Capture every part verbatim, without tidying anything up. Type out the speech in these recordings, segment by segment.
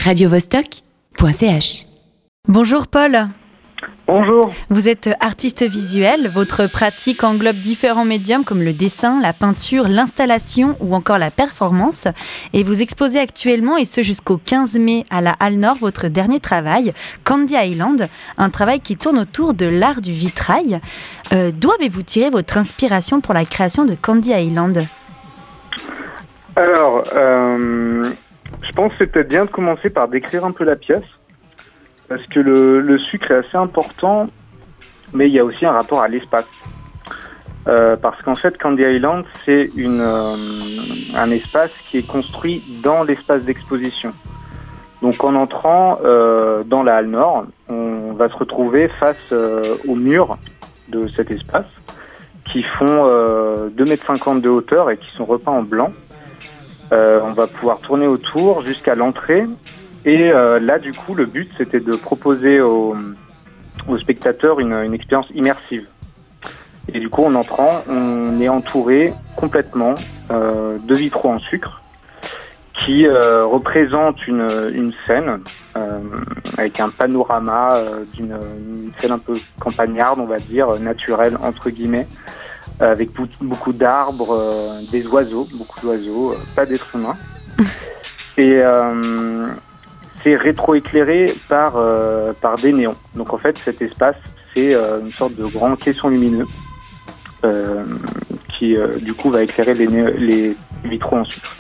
radio vostok point c h. Bonjour Paul. Bonjour. Vous êtes artiste visuel. Votre pratique englobe différents médiums comme le dessin, la peinture, l'installation ou encore la performance. Et vous exposez actuellement, et ce jusqu'au quinze mai, à la Halle Nord, votre dernier travail, Candy Island, un travail qui tourne autour de l'art du vitrail. Euh, d'où avez-vous tiré votre inspiration pour la création de Candy Island ? Alors, euh, je pense que c'est peut-être bien de commencer par décrire un peu la pièce. Parce que le, le sucre est assez important, mais il y a aussi un rapport à l'espace. Euh, parce qu'en fait, Candy Island, c'est une, euh, un espace qui est construit dans l'espace d'exposition. Donc en entrant euh, dans la Halle Nord, on va se retrouver face euh, aux murs de cet espace, qui font euh, deux mètres cinquante de hauteur et qui sont repeints en blanc. Euh, on va pouvoir tourner autour jusqu'à l'entrée. Et euh, là, du coup, le but, c'était de proposer aux, aux spectateurs une, une expérience immersive. Et du coup, en entrant, on est entouré complètement euh, de vitraux en sucre qui euh, représentent une, une scène euh, avec un panorama euh, d'une une scène un peu campagnarde, on va dire, naturelle, entre guillemets, avec beaucoup d'arbres, euh, des oiseaux, beaucoup d'oiseaux, euh, pas d'êtres humains. Et... Euh, c'est rétroéclairé par, euh, par des néons. Donc en fait, cet espace, c'est euh, une sorte de grand caisson lumineux euh, qui, euh, du coup, va éclairer les, né- les vitraux en sucre.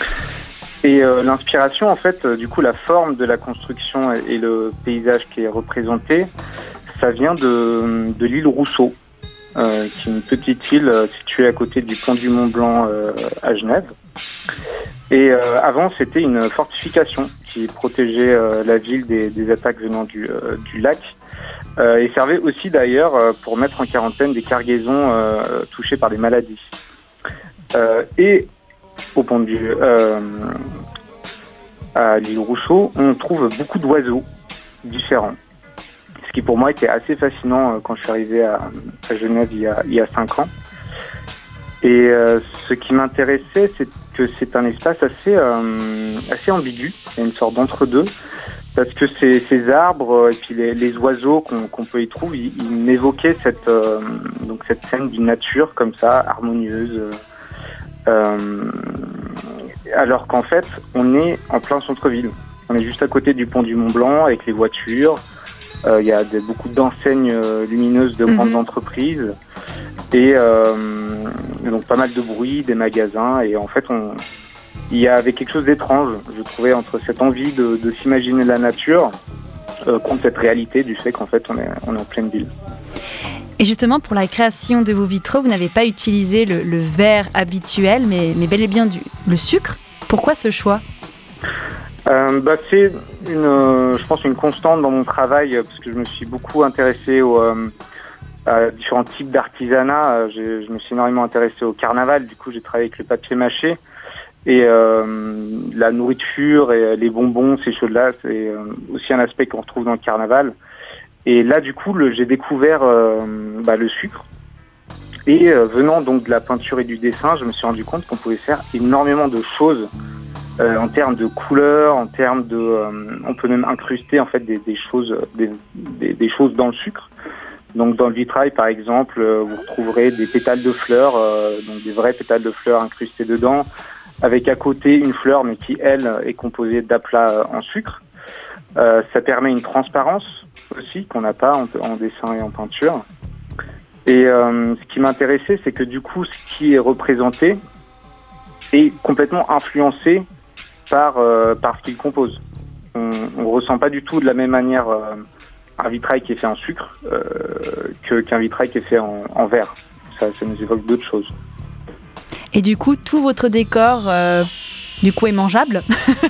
Et euh, l'inspiration, en fait, euh, du coup, la forme de la construction et, et le paysage qui est représenté, ça vient de, de l'île Rousseau, euh, qui est une petite île euh, située à côté du pont du Mont-Blanc euh, à Genève. Et euh, avant, c'était une fortification qui protégeait euh, la ville des, des attaques venant du, euh, du lac euh, et servait aussi d'ailleurs euh, pour mettre en quarantaine des cargaisons euh, touchées par des maladies. Euh, et au pont du euh, à l'île Rousseau, on trouve beaucoup d'oiseaux différents. Ce qui pour moi était assez fascinant euh, quand je suis arrivé à, à Genève il y a, il y a cinq ans. Et euh, ce qui m'intéressait, c'est que c'est un espace assez euh, assez ambigu. Il y a une sorte d'entre-deux, parce que ces, ces arbres et puis les, les oiseaux qu'on, qu'on peut y trouver, ils, ils m'évoquaient cette euh, donc cette scène d'une nature comme ça, harmonieuse. Euh, alors qu'en fait, on est en plein centre-ville. On est juste à côté du pont du Mont-Blanc avec les voitures. Euh, il y a des, beaucoup d'enseignes lumineuses de grandes mmh. entreprises. Et euh, donc pas mal de bruit, des magasins, et en fait on, il y avait quelque chose d'étrange, je trouvais, entre cette envie de, de s'imaginer la nature euh, contre cette réalité du fait qu'en fait on est, on est en pleine ville. Et justement, pour la création de vos vitraux, vous n'avez pas utilisé le, le verre habituel, mais, mais bel et bien du, le sucre. Pourquoi ce choix ? euh, bah, C'est une, euh, je pense une constante dans mon travail, parce que je me suis beaucoup intéressé au... Euh, à différents types d'artisanat. J'ai, je me suis énormément intéressé au carnaval, du coup j'ai travaillé avec le papier mâché et euh, la nourriture et les bonbons, ces choses-là, c'est euh, aussi un aspect qu'on retrouve dans le carnaval. Et là du coup le, j'ai découvert euh, bah, le sucre et euh, venant donc de la peinture et du dessin, je me suis rendu compte qu'on pouvait faire énormément de choses euh, en termes de couleurs, en termes de, euh, on peut même incruster en fait des, des choses, des, des, des choses dans le sucre. Donc dans le vitrail, par exemple, euh, vous retrouverez des pétales de fleurs, euh, donc des vrais pétales de fleurs incrustés dedans, avec à côté une fleur, mais qui, elle, est composée d'aplats euh, en sucre. Euh, ça permet une transparence aussi, qu'on n'a pas en, en dessin et en peinture. Et euh, ce qui m'intéressait, c'est que du coup, ce qui est représenté est complètement influencé par, euh, par ce qu'il compose. On ne ressent pas du tout de la même manière... Euh, un vitrail qui est fait en sucre euh, que, qu'un vitrail qui est fait en, en verre. Ça, ça nous évoque d'autres choses. Et du coup, tout votre décor, euh, du coup, est mangeable ?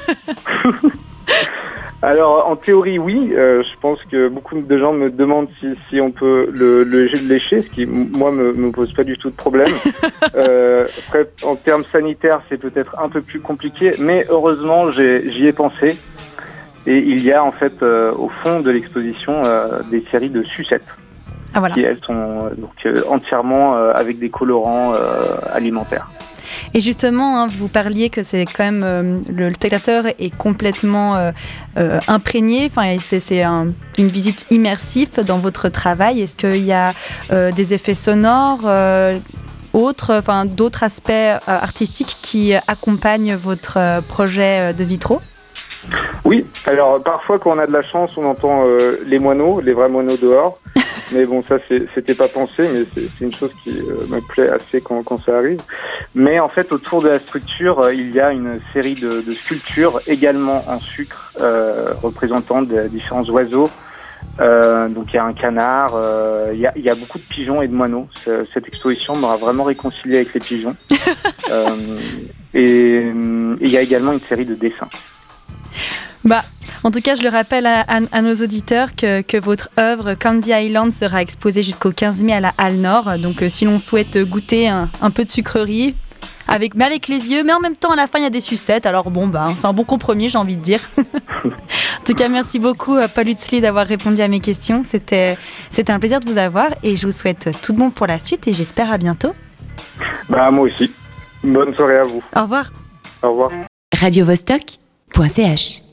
Alors, en théorie, oui. Euh, je pense que beaucoup de gens me demandent si, si on peut le, le lécher, ce qui, moi, me, me pose pas du tout de problème. euh, après, en termes sanitaires, c'est peut-être un peu plus compliqué, mais heureusement, j'ai, j'y ai pensé. Et il y a en fait euh, au fond de l'exposition euh, des séries de sucettes ah, voilà. qui elles sont euh, donc euh, entièrement euh, avec des colorants euh, alimentaires. Et justement, hein, vous parliez que c'est quand même euh, le, le spectateur est complètement euh, euh, imprégné. Enfin, c'est, c'est un, une visite immersive dans votre travail. Est-ce qu'il y a euh, des effets sonores, euh, autres, enfin d'autres aspects euh, artistiques qui accompagnent votre euh, projet de vitraux? Oui, alors parfois quand on a de la chance, on entend euh, les moineaux, les vrais moineaux dehors. Mais bon, ça c'est, c'était pas pensé, mais c'est, c'est une chose qui euh, me plaît assez quand, quand ça arrive. Mais en fait, autour de la structure, euh, il y a une série de, de sculptures également en sucre, euh, représentant de différents oiseaux. Euh, donc il y a un canard, euh, il y a, il y a beaucoup de pigeons et de moineaux. C- cette exposition m'aura vraiment réconcilié avec les pigeons. euh, et il y a également une série de dessins. Bah, en tout cas, je le rappelle à, à, à nos auditeurs que, que votre œuvre Candy Island sera exposée jusqu'au quinze mai à la Halle Nord. Donc, euh, si l'on souhaite goûter un, un peu de sucrerie, avec, mais avec les yeux, mais en même temps, à la fin, il y a des sucettes. Alors bon, bah, c'est un bon compromis, j'ai envie de dire. En tout cas, merci beaucoup, Paul Hutzli, d'avoir répondu à mes questions. C'était, c'était un plaisir de vous avoir et je vous souhaite tout de bon pour la suite et j'espère à bientôt. Bah, moi aussi. Bonne soirée à vous. Au revoir. Au revoir. radio vostok point c h